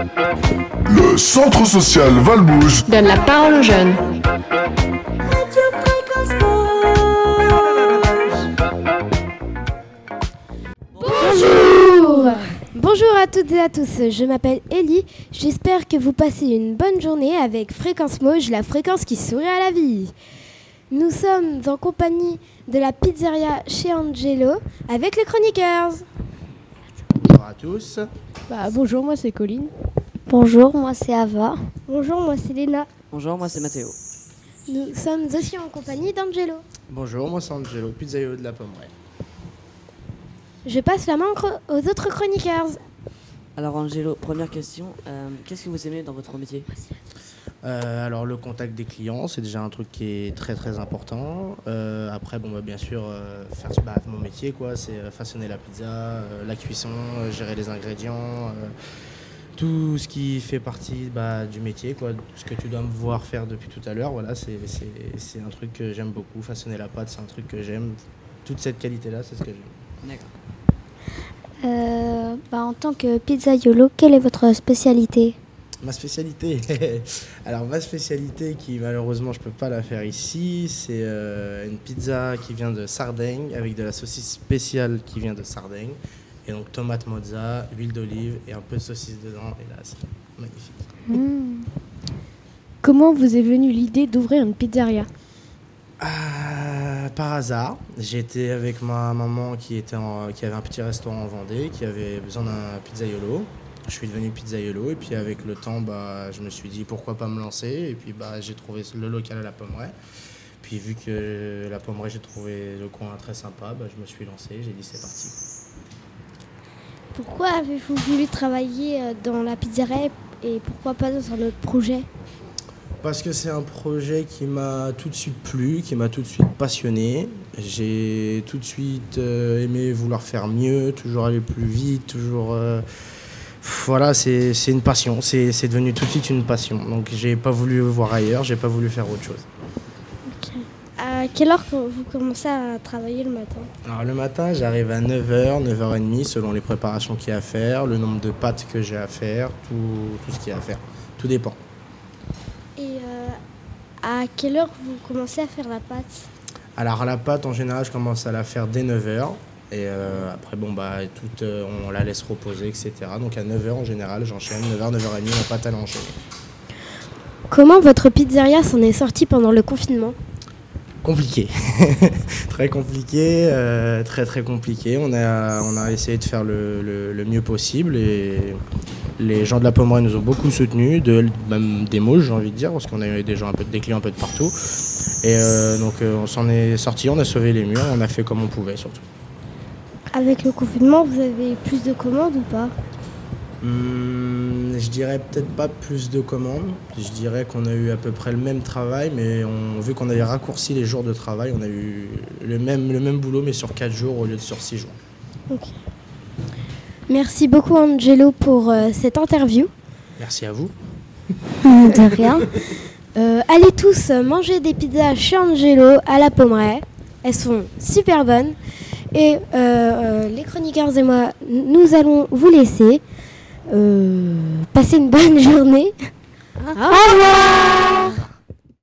Le Centre social Valmouge donne la parole aux jeunes. Bonjour à toutes et à tous, je m'appelle Ellie, j'espère que vous passez une bonne journée avec Fréquence Mauge, la fréquence qui sourit à la vie. Nous sommes en compagnie de la pizzeria chez Angelo avec les chroniqueurs. Bonjour à tous. Bonjour, moi c'est Colline. Bonjour, moi c'est Ava. Bonjour, moi c'est Léna. Bonjour, moi c'est Mathéo. Nous sommes aussi en compagnie d'Angelo. Bonjour, moi c'est Angelo, pizzaïolo de la Pommeraye. Je passe la main aux autres chroniqueurs. Alors Angelo, première question, qu'est-ce que vous aimez dans votre métier ? Alors le contact des clients, c'est déjà un truc qui est très très important. Après, bien sûr, faire mon métier, quoi, c'est façonner la pizza, la cuisson, gérer les ingrédients, tout ce qui fait partie du métier, quoi, ce que tu dois me voir faire depuis tout à l'heure. Voilà, c'est un truc que j'aime beaucoup. Façonner la pâte, c'est un truc que j'aime. Toute cette qualité-là, c'est ce que j'aime. D'accord. En tant que pizzaïolo, quelle est votre spécialité ? Ma spécialité, alors ma spécialité qui malheureusement je peux pas la faire ici, c'est une pizza qui vient de Sardaigne avec de la saucisse spéciale qui vient de Sardaigne et donc tomate mozza, huile d'olive et un peu de saucisse dedans et là c'est magnifique. Comment vous est venue l'idée d'ouvrir une pizzeria ? Par hasard, j'étais avec ma maman qui avait un petit restaurant en Vendée, qui avait besoin d'un pizzaïolo. Je suis devenu pizzaïolo et puis avec le temps, je me suis dit pourquoi pas me lancer. Et puis j'ai trouvé le local à la Pommeraye. Puis vu que la Pommeraye, j'ai trouvé le coin très sympa, je me suis lancé, j'ai dit c'est parti. Pourquoi avez-vous voulu travailler dans la pizzeria et pourquoi pas dans un autre projet ? Parce que c'est un projet qui m'a tout de suite plu, qui m'a tout de suite passionné. J'ai tout de suite aimé vouloir faire mieux, toujours aller plus vite, toujours... Voilà, c'est une passion, c'est devenu tout de suite une passion. Donc j'ai pas voulu voir ailleurs, j'ai pas voulu faire autre chose. Okay. À quelle heure vous commencez à travailler le matin ? Alors le matin, j'arrive à 9h, 9h30 selon les préparations qu'il y a à faire, le nombre de pâtes que j'ai à faire, tout ce qu'il y a à faire. Tout dépend. Et à quelle heure vous commencez à faire la pâte ? Alors la pâte, en général, je commence à la faire dès 9h. Et après, on la laisse reposer, etc. Donc à 9h, en général, j'enchaîne. 9h, 9h30, la pâte, elle enchaîne. Comment votre pizzeria s'en est sortie pendant le confinement ? Compliqué. Très compliqué, très très compliqué. On a essayé de faire le mieux possible et les gens de la Pommeraye nous ont beaucoup soutenus, même des Mauges, j'ai envie de dire, parce qu'on a eu des clients un peu de partout. Et donc on s'en est sorti, on a sauvé les murs, on a fait comme on pouvait surtout. Avec le confinement, vous avez plus de commandes ou pas ? Je dirais peut-être pas plus de commandes. Je dirais qu'on a eu à peu près le même travail, mais vu qu'on avait raccourci les jours de travail, on a eu le même boulot, mais sur 4 jours au lieu de sur 6 jours. Okay. Merci beaucoup Angelo pour cette interview. Merci à vous. De rien. Allez tous manger des pizzas chez Angelo à la Pommeraye. Elles sont super bonnes. Et les chroniqueurs et moi, nous allons vous laisser. Passez une bonne journée. Au revoir.